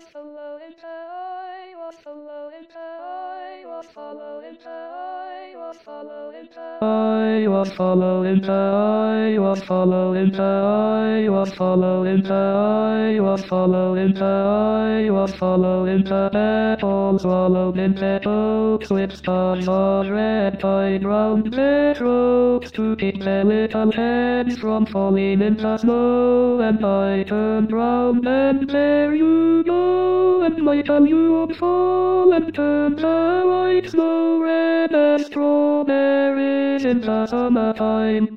was following I was following I was following I was following I was following I was following I was following I was following I was following the apple swallowed in petals with stars of red tied round their throats to keep their little heads from falling in the snow. And I turned round and there you go, and my tongue you would fall and turn the white snow red as strawberries in the summertime.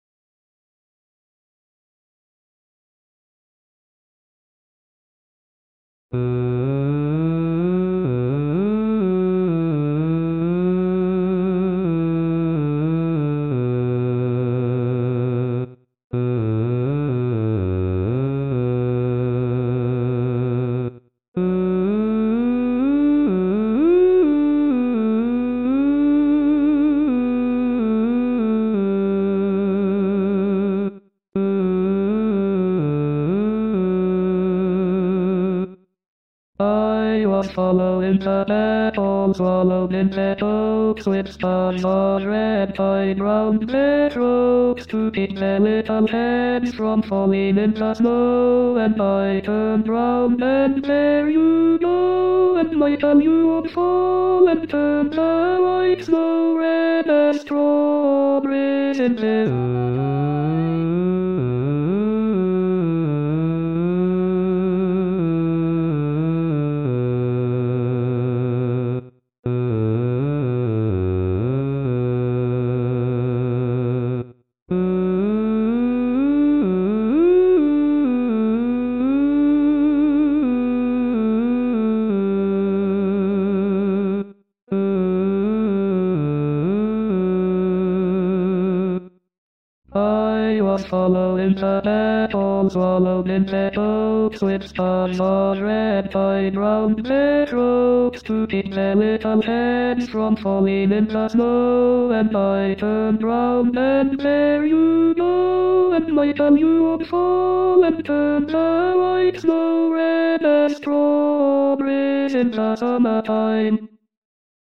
I was following the apple swallowed in petals with stars of red tied round their throats to keep their little heads from falling in the snow. And I turned round and there you go, and my tongue you would fall and turn the white snow red as strawberries in the I was following the apple swallowed in petals with stars of red tied round their throats to keep their little heads from falling in the snow. And I turned round and there you go, and my tongue you would fall and turn the white snow red as strawberries in the summertime.